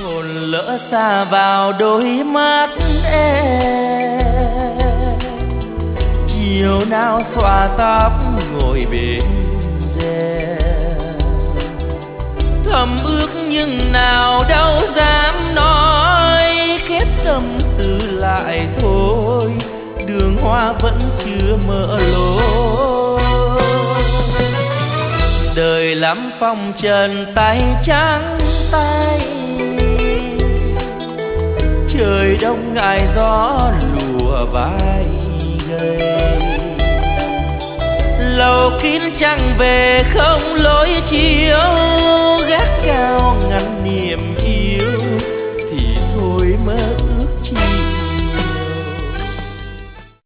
hồn lỡ xa vào đôi mắt em. Chiều nào xõa tóc ngồi bên rèm, thầm ước nhưng nào đâu dám nói, khép tâm tư lại thôi, đường hoa vẫn chưa mở lối. Đời lắm phong trần tay trắng tay, trời đông ngại gió lùa vai gầy. Lầu kín trăng về không lối chiếu, gác cao ngăn niềm